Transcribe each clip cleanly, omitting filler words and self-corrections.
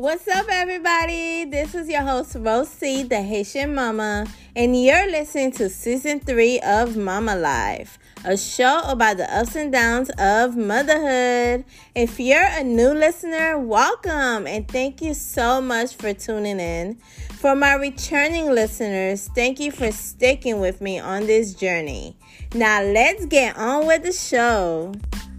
What's up, everybody? This is your host, Rosie, the Haitian Mama, and you're listening to Season 3 of Mama Life, a show about the ups and downs of motherhood. If you're a new listener, welcome, and thank you so much for tuning in. For my returning listeners, thank you for sticking with me on this journey. Now, let's get on with the show.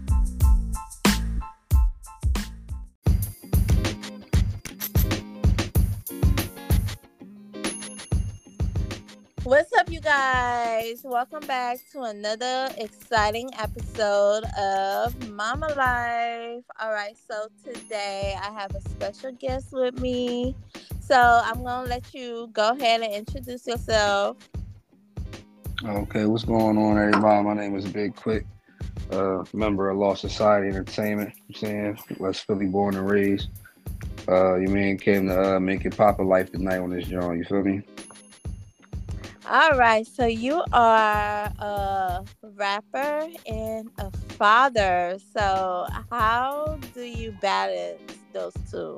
What's up, you guys? Welcome back to another exciting episode of Mama Life. All right, so today I have a special guest with me. So I'm going to let you go ahead and introduce yourself. Okay, what's going on, everybody? My name is Big Quick, member of Law Society Entertainment. I'm saying West Philly, born and raised. You mean came to make it pop a life tonight on this joint. You feel me? All right, so you are a rapper and a father. So how do you balance those two?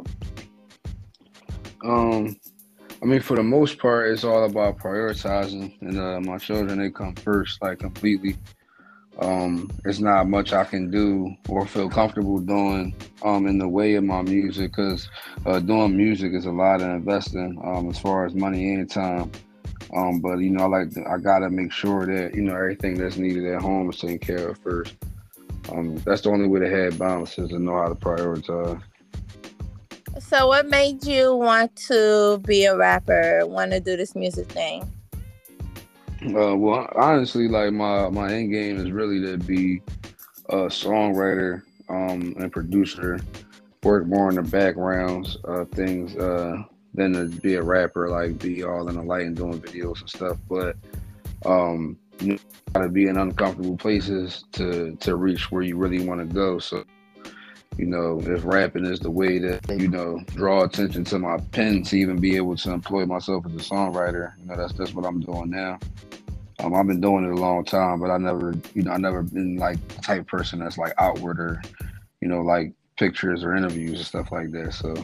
For the most part, it's all about prioritizing, and my children, they come first, like completely. It's not much I can do or feel comfortable doing in the way of my music, because doing music is a lot of investing as far as money and time. But I gotta make sure that everything that's needed at home is taken care of first. That's the only way to have balance, is to know how to prioritize. So what made you want to be a rapper, want to do this music thing? Well, honestly, like my end game is really to be a songwriter and producer, work more in the backgrounds things than to be a rapper, like be all in the light and doing videos and stuff. But you gotta be in uncomfortable places to reach where you really want to go. So if rapping is the way to draw attention to my pen to even be able to employ myself as a songwriter, that's what I'm doing now. I've been doing it a long time, but I never been like the type of person that's like outward or like pictures or interviews and stuff like that. So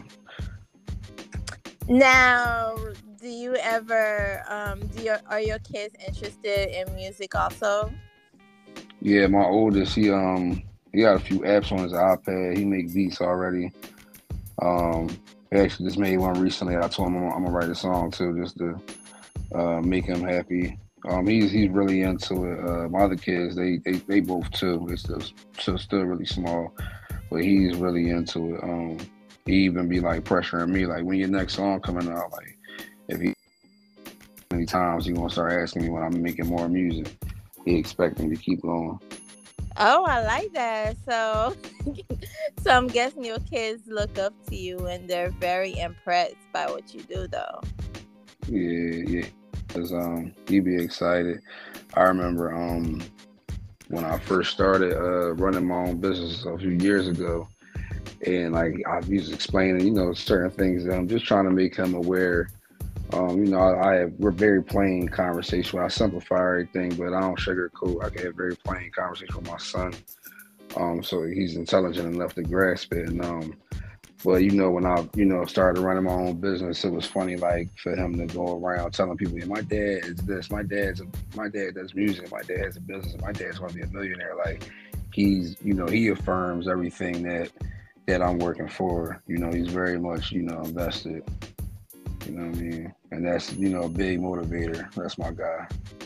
Now, do you ever are your kids interested in music also? yeah, my oldest, he got a few apps on his iPad. He make beats already. He actually just made one recently. I told him I'm gonna write a song too, just to make him happy. He's really into it. My other kids, they both too. It's still really small, but he's really into it. He even be like pressuring me, like, when your next song coming out, like if he many times he gonna start asking me when I'm making more music. He expecting me to keep going. Oh, I like that. So, so I'm guessing your kids look up to you and they're very impressed by what you do, though. Yeah. Cause he be excited. I remember when I first started running my own business a few years ago, and like I was explaining, certain things. I'm just trying to make him aware. We're very plain conversation. I simplify everything, but I don't sugarcoat. I can have very plain conversation with my son. So he's intelligent enough to grasp it. But when I started running my own business, it was funny, like, for him to go around telling people, yeah, my dad is this, my dad does music, my dad has a business, my dad's going to be a millionaire. Like, he affirms everything that I'm working for. He's very much invested. You know what I mean? And that's a big motivator. That's my guy.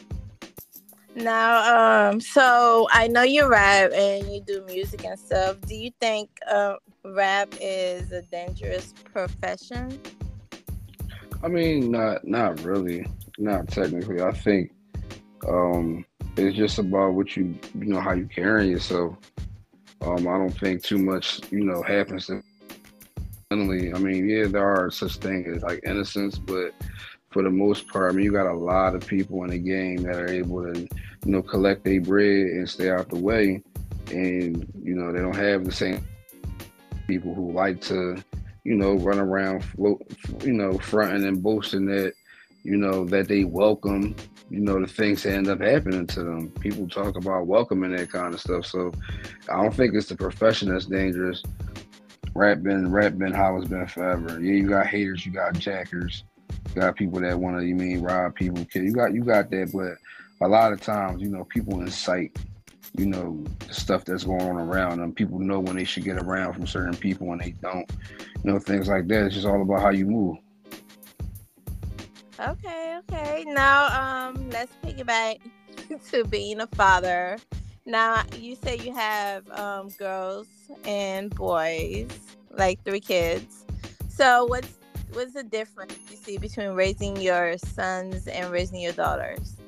Now, so I know you rap and you do music and stuff. Do you think rap is a dangerous profession? I mean, not really, not technically. I think it's just about what how you carry yourself. I don't think too much happens to. I mean, yeah, there are such things as like innocence, but for the most part, I mean, you got a lot of people in the game that are able to, collect their bread and stay out the way, and they don't have the same people who like to, run around, fronting and boasting that, that they welcome, the things that end up happening to them. People talk about welcoming that kind of stuff. So I don't think it's the profession that's dangerous. rap been how it's been forever. Yeah, you got haters, you got jackers, you got people that want to, rob people, kill. You got that, but a lot of times, people incite, the stuff that's going on around them. People know when they should get around from certain people when they don't. Things like that. It's just all about how you move. Okay. Now, let's piggyback to being a father. Now, you say you have girls and boys, like 3 kids. So, what's the difference you see between raising your sons and raising your daughters?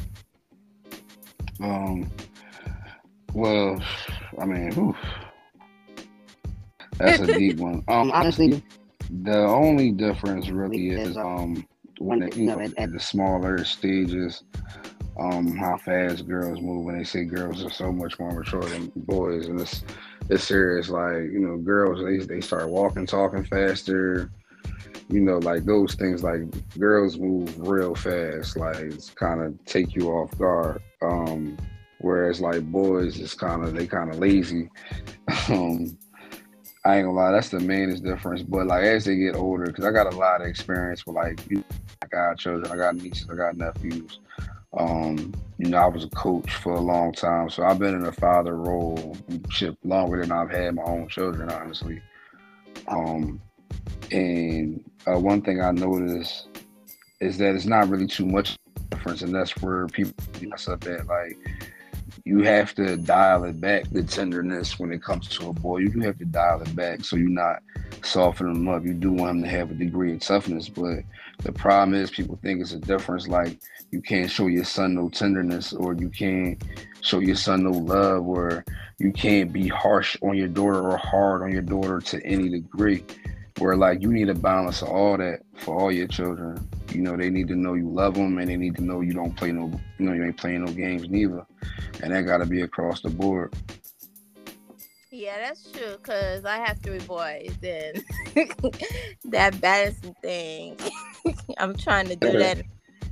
Um, well, I mean, whew, that's a deep one. Honestly, the only difference really is when at the smaller stages, how fast girls move. When they say girls are so much more mature than boys, and it's serious. Like girls they start walking, talking faster. Like those things. Like girls move real fast. Like it's kind of take you off guard. Whereas like boys, they kind of lazy. um, I ain't gonna lie, that's the mainest difference. But like as they get older, because I got a lot of experience with like I got children, I got nieces, I got nephews. I was a coach for a long time, so I've been in a father role shit longer than I've had my own children, honestly. Um, and one thing I noticed is that it's not really too much difference, and that's where people mess up at. Like you have to dial it back, the tenderness when it comes to a boy. You do have to dial it back so you're not softening them up. You do want him to have a degree of toughness, but the problem is people think it's a difference. Like you can't show your son no tenderness, or you can't show your son no love, or you can't be harsh on your daughter or hard on your daughter to any degree. Where like you need a balance of all that for all your children. They need to know you love them, and they need to know you don't play you ain't playing no games neither. And that got to be across the board. Yeah, that's true. Cause I have 3 boys, and that balancing thing, I'm trying to do that.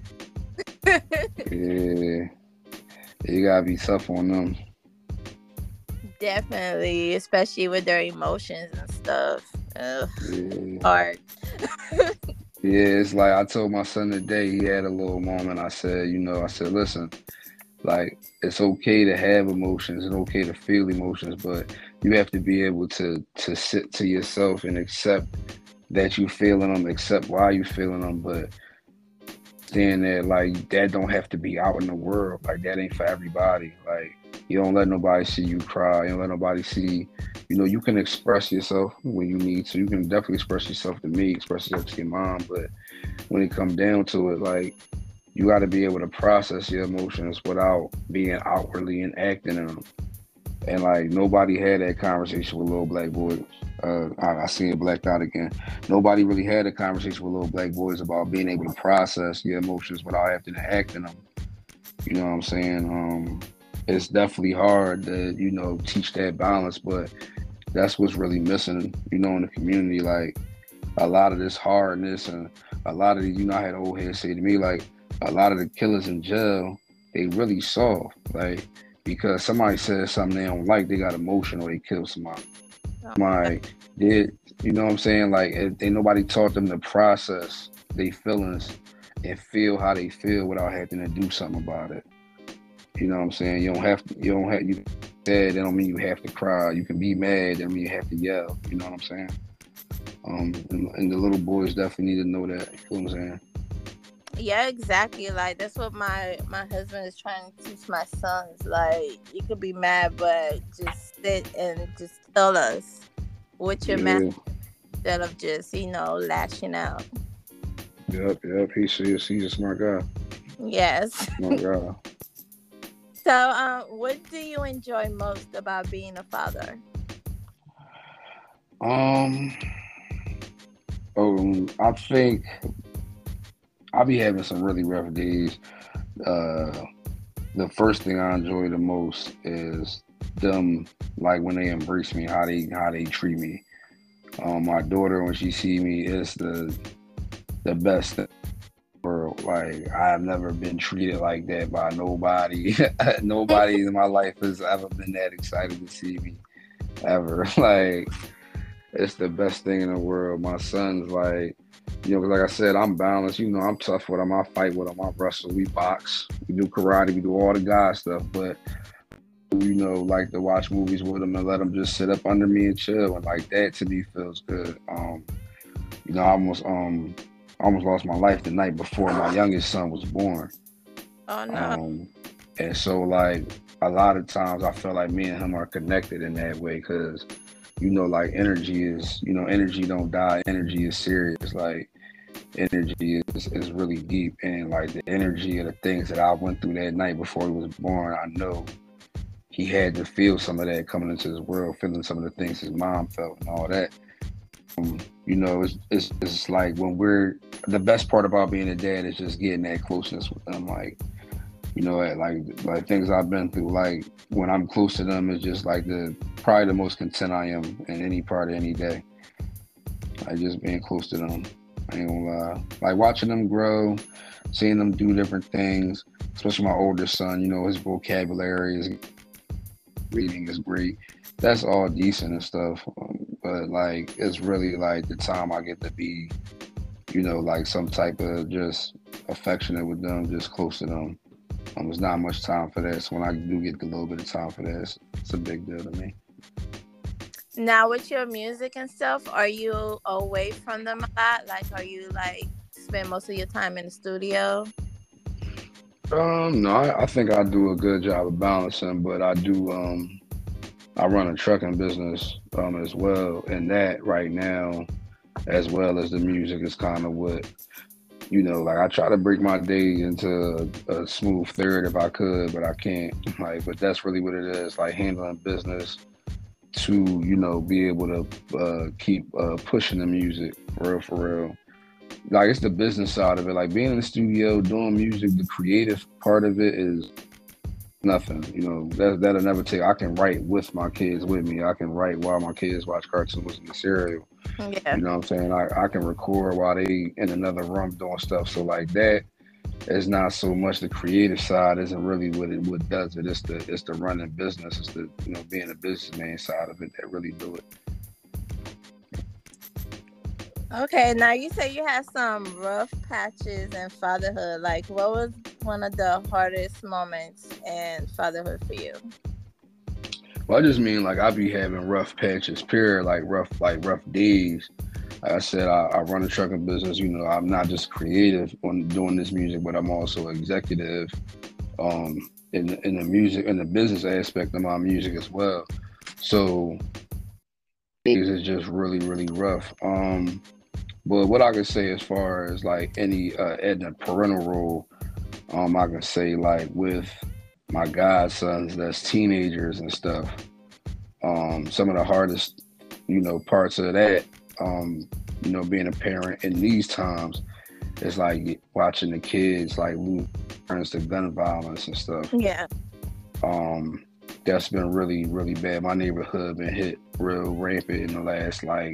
Yeah, you gotta be tough on them. Definitely, especially with their emotions and stuff. Ugh, Yeah. hard. Yeah, it's like I told my son today, he had a little moment. I said, listen, like it's okay to have emotions, it's okay to feel emotions, but you have to be able to sit to yourself and accept that you feeling them, accept why you feeling them, but saying that like that don't have to be out in the world. Like that ain't for everybody. Like you don't let nobody see you cry. You don't let nobody see. You can express yourself when you need to. You can definitely express yourself to me, express yourself to your mom. But when it comes down to it, like you got to be able to process your emotions without being outwardly and acting in them. And like nobody had that conversation with little black boys. I see it blacked out again. Nobody really had a conversation with little black boys about being able to process your emotions without having to act in them. You know what I'm saying? It's definitely hard to teach that balance, but that's what's really missing. In the community, like a lot of this hardness and a lot of I had old heads say to me like a lot of the killers in jail, they really soft, like because somebody says something they don't like, they got emotion or they kill somebody. Somebody did, you know what I'm saying? Like nobody taught them to process their feelings and feel how they feel without having to do something about it. You know what I'm saying? You sad, that don't mean you have to cry. You can be mad, that don't mean you have to yell. You know what I'm saying? And the little boys definitely need to know that. You know what I'm saying? Yeah, exactly. Like that's what my husband is trying to teach my sons. Like you could be mad, but just sit and just tell us what you're mad instead of just lashing out. Yep. He's a smart guy. Yes. Smart guy. So, what do you enjoy most about being a father? I think I'll be having some really rough days. The first thing I enjoy the most is them, like when they embrace me, how they treat me. My daughter, when she see me, is the best thing in the world. Like I've never been treated like that by nobody. Nobody in my life has ever been that excited to see me ever. Like it's the best thing in the world. My son's like, you know, 'cause like I said, I'm balanced. You know, I'm tough with him. I fight with him. I wrestle. We box. We do karate. We do all the guy stuff. But you know, like to watch movies with him and let him just sit up under me and chill. And like that to me feels good. You know, I almost lost my life the night before my youngest son was born. Oh no. Um, and so like a lot of times I feel like me and him are connected in that way because you know, like energy is, you know, energy don't die. Energy is serious. Like energy is really deep, and like the energy of the things that I went through that night before he was born, I know he had to feel some of that coming into his world, feeling some of the things his mom felt and all that. You know, it's like when we're the best part about being a dad is just getting that closeness with them. Like, you know, like things I've been through. Like when I'm close to them, it's just like the probably the most content I am in any part of any day. Like just being close to them. I ain't gonna lie. Like watching them grow, seeing them do different things. Especially my older son. You know, his vocabulary, his reading is great. That's all decent and stuff. But like, it's really like the time I get to be, you know, like some type of just affectionate with them, just close to them. There's not much time for that. So when I do get a little bit of time for that, it's a big deal to me. Now with your music and stuff, are you away from them a lot? Like, are you like spend most of your time in the studio? No, I think I do a good job of balancing, but I do. I run a trucking business as well, and that right now, as well as the music, is kind of what you know. Like I try to break my day into a smooth third if I could, but I can't. Like, but that's really what it is. Like handling business to you know be able to keep pushing the music for real. Like it's the business side of it. Like being in the studio doing music, the creative part of it is nothing. You know that'll never take. I can write with my kids with me. I can write while my kids watch cartoons and cereal. Yeah. You know what I'm saying? I can record while they in another room doing stuff. So like that is not so much the creative side. Isn't really what does it. It's the running business. It's the you know being a businessman side of it that really do it. Okay, now you say you had some rough patches in fatherhood. Like, what was one of the hardest moments in fatherhood for you? Well, I just mean like I be having rough patches, period, like rough days. Like I said, I run a trucking business. You know, I'm not just creative on doing this music, but I'm also executive in the music in the business aspect of my music as well. So things is just really rough. But what I can say as far as like any in a parental role, I can say like with my godsons that's teenagers and stuff. Some of the hardest, you know, parts of that, you know, being a parent in these times is like watching the kids like lose friends to gun violence and stuff. Yeah. Um, that's been really bad. My neighborhood been hit real rampant in the last like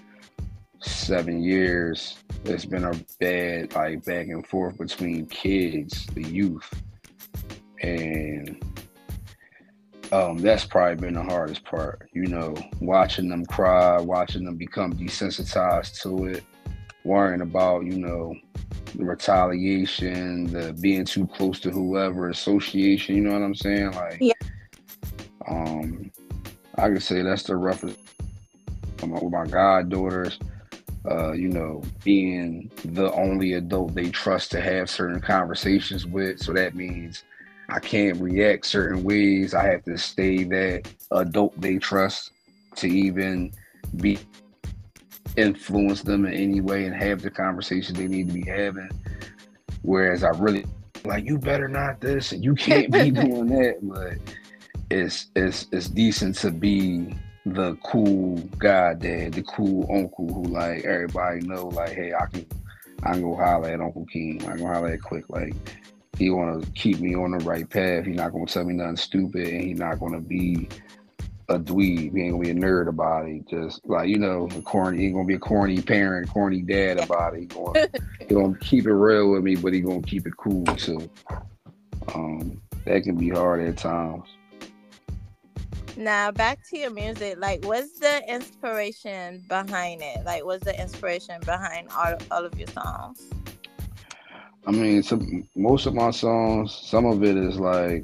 7 years. It's been a bad like back and forth between kids, the youth, and that's probably been the hardest part, you know, watching them cry, watching them become desensitized to it, worrying about, you know, the retaliation, the being too close to whoever, association, you know what I'm saying? Like, Yeah. um, I could say that's the roughest with my goddaughters, you know, being the only adult they trust to have certain conversations with. So that means I can't react certain ways. I have to stay that adult they trust to even be influence them in any way and have the conversation they need to be having. Whereas I really like you better not this and you can't be doing that. But it's decent to be the cool god dad, the cool uncle who like everybody know like, hey, I can go holler at Uncle King. I can go holler at Quick. Like he wanna keep me on the right path. He's not gonna tell me nothing stupid and he's not gonna be a dweeb. He ain't gonna be a nerd about it. Just like, you know, he ain't gonna be a corny parent, corny dad about it. He gonna keep it real with me, but he gonna keep it cool too. That can be hard at times. Now back to your music. Like, what's the inspiration behind it? Like, what's the inspiration behind all of your songs? I mean, most of my songs, some of it is like,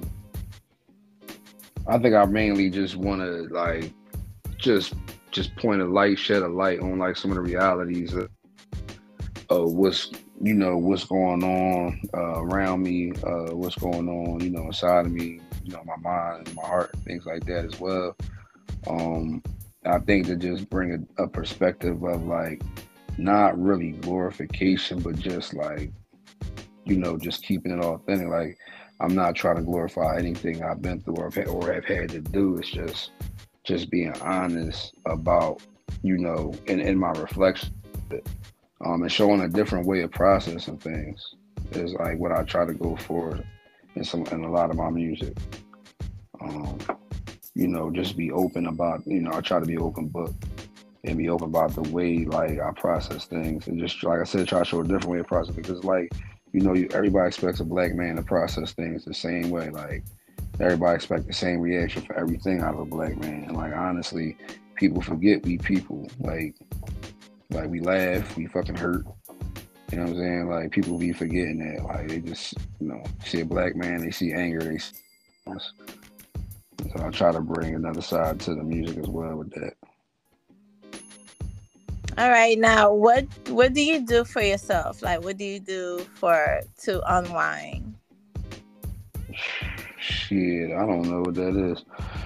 I think I mainly just want to like just point a light, shed a light on like some of the realities of what's going on around me, what's going on, inside of me, my mind, my heart, things like that as well. Um, I think to just bring a perspective of like not really glorification, but just like just keeping it authentic. Like I'm not trying to glorify anything I've been through or have had to do. It's just being honest about in my reflection, and showing a different way of processing things is like what I try to go for in a lot of my music. Um, just be open about, I try to be open book and be open about the way like I process things, and just like I said, try to show a different way of processing, because like everybody expects a black man to process things the same way. Like everybody expects the same reaction for everything out of a black man, and like honestly, people forget we people. Like we laugh, we fucking hurt. You know what I'm saying? Like people be forgetting that. Like they just see a black man, they see anger, they see us. So I try to bring another side to the music as well with that. All right, now what do you do for yourself? Like, what do you do to unwind? Shit, I don't know what that is.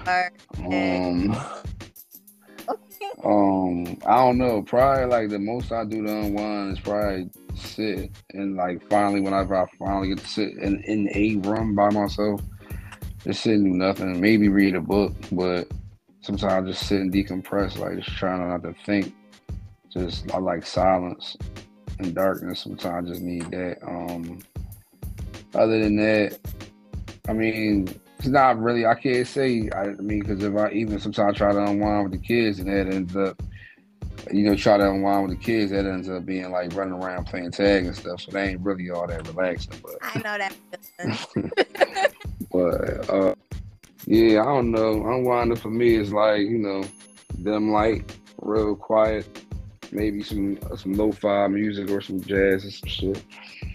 I don't know. Probably like the most I do to unwind is probably sit and like whenever I finally get to sit in a room by myself, just sit and do nothing. Maybe read a book, but sometimes just sit and decompress, like just trying not to think. I like silence and darkness. Sometimes I just need that. Other than that, I mean, it's not really. I can't say. Because if I even sometimes try to unwind with the kids, and that ends up, try to unwind with the kids, that ends up being like running around playing tag and stuff. So they ain't really all that relaxing. But I know that. But yeah, I don't know. Unwinding for me is like dim light, real quiet. Maybe some lo-fi music or some jazz or some shit.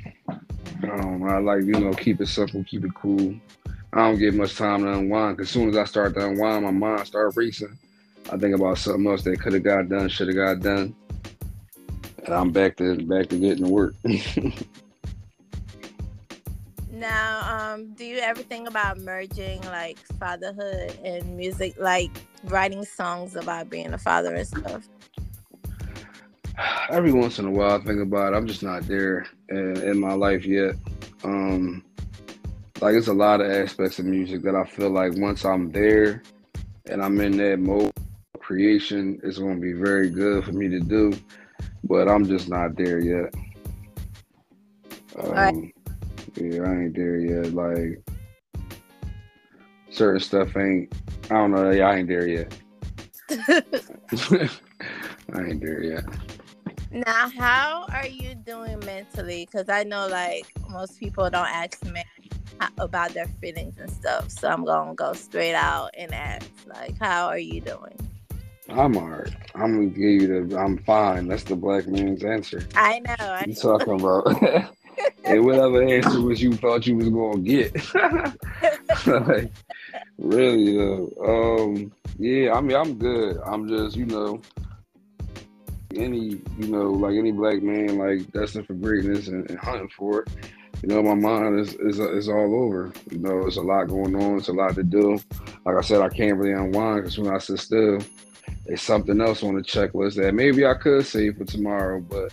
I like, keep it simple, keep it cool. I don't get much time to unwind, because as soon as I start to unwind, my mind start racing. I think about something else that could have got done, should have got done, and I'm back to getting to work. Now, do you ever think about merging like fatherhood and music, like writing songs about being a father and stuff? Every once in a while I think about it. I'm just not there in my life yet. Like it's a lot of aspects of music that I feel like once I'm there and I'm in that mode of creation, it's going to be very good for me to do, but I'm just not there yet. Right. Yeah, I ain't there yet. Like certain stuff I don't know. I ain't there yet. I ain't there yet. Now, how are you doing mentally? Because I know, like, most people don't ask men about their feelings and stuff. So I'm going to go straight out and ask, like, how are you doing? I'm all right. I'm going to give you I'm fine. That's the black man's answer. I know. You talking about? And whatever answer was you thought you was going to get. Like, really, though. Yeah, I mean, I'm good. I'm just, like any black man, like destined for greatness and hunting for it. My mind is all over. It's a lot going on. It's a lot to do. Like I said, I can't really unwind, because when I sit still, there's something else on the checklist that maybe I could save for tomorrow. But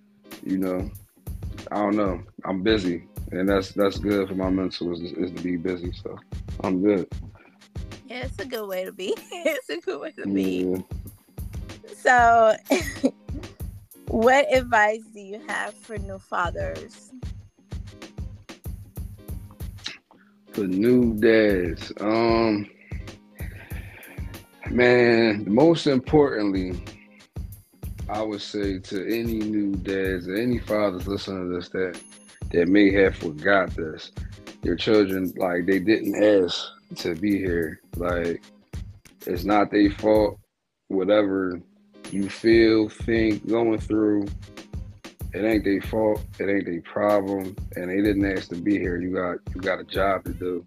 I don't know. I'm busy, and that's good for my mental is to be busy. So I'm good. Yeah, it's a good way to be. It's a good way to be. So, what advice do you have for new fathers? For new dads, man, most importantly, I would say to any new dads or any fathers listening to this that may have forgot this, your children, like, they didn't ask to be here. Like, It's not their fault. Whatever you feel, think, going through, it ain't their fault. It ain't their problem, and they didn't ask to be here. You got a job to do,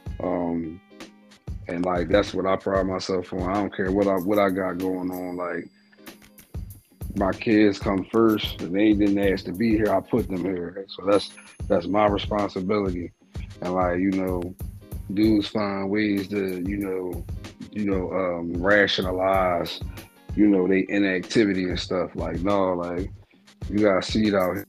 and like that's what I pride myself on. I don't care what I got going on. Like my kids come first, and they didn't ask to be here. I put them here, so that's my responsibility. And like dudes find ways to rationalize they inactivity and stuff. Like no, like you gotta see it out here.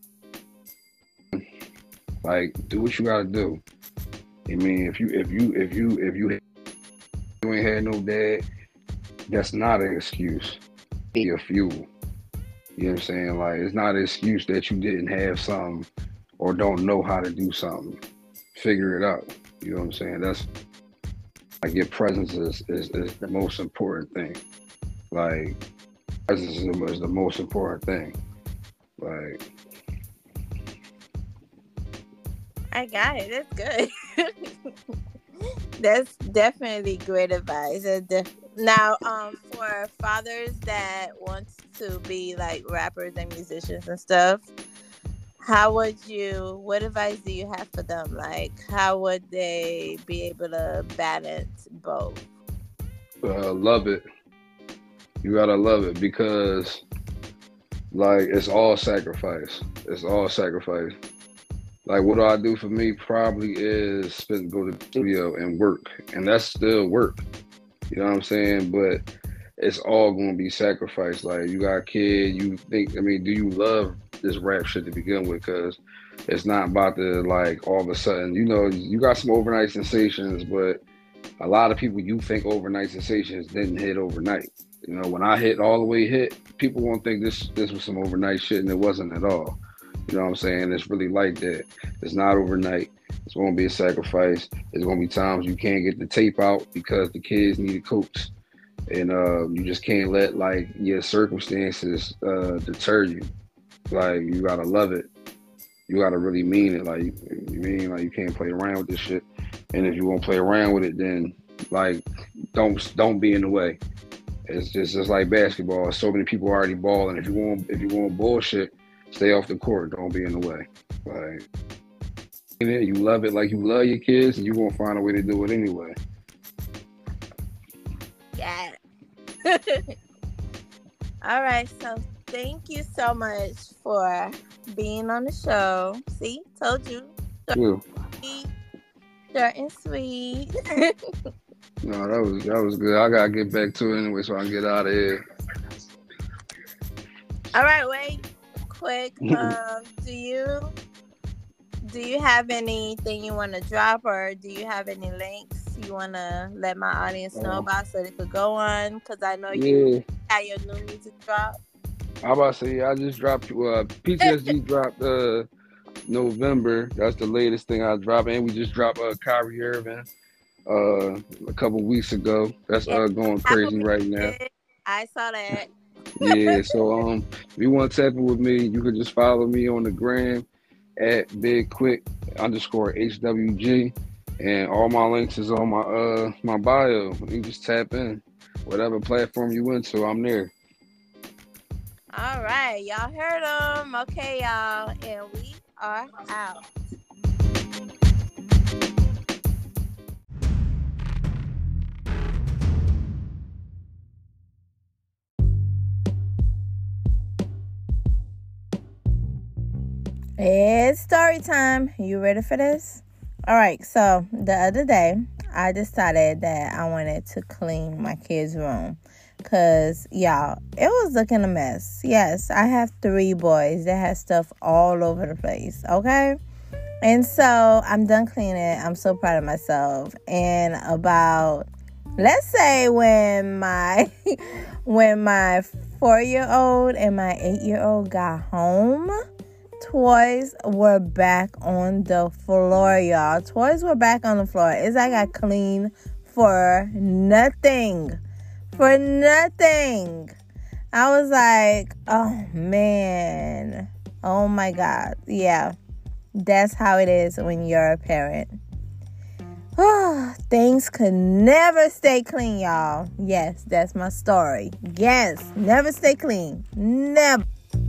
Like do what you gotta do. I mean, if you ain't had no dad, that's not an excuse. Your fuel. You know what I'm saying? Like it's not an excuse that you didn't have something or don't know how to do something. Figure it out. You know what I'm saying? That's like your presence is the most important thing. Like presence is the most important thing. Like I got it. That's good. That's definitely great advice. Now, for fathers that want to be like rappers and musicians and stuff, what advice do you have for them? Like, how would they be able to balance both? love it. You gotta love it because like it's all sacrifice. It's all sacrifice. Like what do I do for me? Probably is go to the studio and work, and that's still work. You know what I'm saying? But it's all gonna be sacrifice. Like you got a kid, you think. I mean, do you love this rap shit to begin with? Because it's not about to like all of a sudden. You got some overnight sensations, but a lot of people you think overnight sensations didn't hit overnight. When I all the way hit, people won't think this was some overnight shit, and it wasn't at all. You know what I'm saying? It's really like that. It's not overnight. It's going to be a sacrifice. There's going to be times you can't get the tape out because the kids need a coach. And you just can't let, like, your circumstances deter you. Like, you got to love it. You got to really mean it. Like, you can't play around with this shit. And if you won't play around with it, then, like, don't be in the way. It's just like basketball. So many people already balling. If you want bullshit, stay off the court. Don't be in the way. Like, you love it like you love your kids, and you won't find a way to do it anyway. Yeah. All right. So thank you so much for being on the show. See, told you. Short and sweet. No, that was good. I gotta get back to it anyway, so I can get out of here. All right, wait. Quick. Do you have anything you want to drop, or do you have any links you want to let my audience know about so they could go on? Because I know you had your new music drop. I'm about to say, I just dropped PTSD dropped November. That's the latest thing I dropped, and we just dropped Kyrie Irving a couple weeks ago. That's going crazy right now. I saw that. Yeah, so if you want to tap in with me, you can just follow me on the gram at BigQuick_HWG, and all my links is on my bio. You just tap in, whatever platform you into, I'm there. All right, y'all heard them. Okay, y'all, and we are out. It's story time. You ready for this? All right, so the other day, I decided that I wanted to clean my kids' room. Because, y'all, it was looking a mess. Yes, I have 3 boys that have stuff all over the place, okay? And so, I'm done cleaning. I'm so proud of myself. And about, let's say when my 4-year-old and my 8-year-old got home, toys were back on the floor, y'all. Toys were back on the floor. It's like I cleaned for nothing. For nothing. I was like, oh, man. Oh, my God. Yeah. That's how it is when you're a parent. Things could never stay clean, y'all. Yes, that's my story. Yes, never stay clean. Never.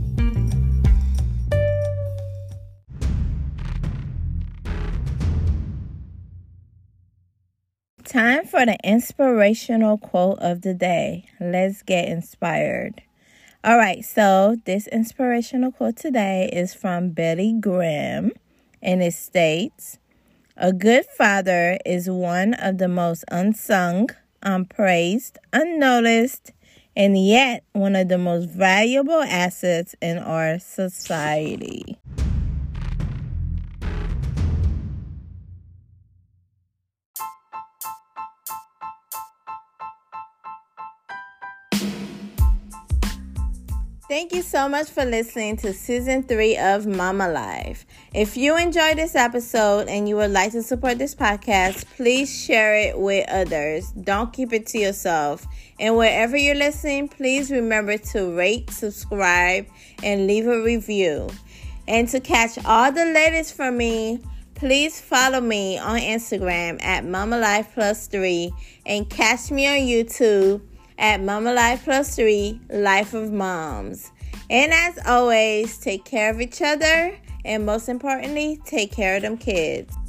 Time for the inspirational quote of the day. Let's get inspired. All right, so this inspirational quote today is from Billy Graham, and it states, "A good father is one of the most unsung, unpraised, unnoticed, and yet one of the most valuable assets in our society." Thank you so much for listening to Season 3 of Mama Life. If you enjoyed this episode and you would like to support this podcast, please share it with others. Don't keep it to yourself. And wherever you're listening, please remember to rate, subscribe, and leave a review. And to catch all the latest from me, please follow me on Instagram at MamaLifePlus3 and catch me on YouTube at Mama Life Plus 3, Life of Moms. And as always, take care of each other, and most importantly, take care of them kids.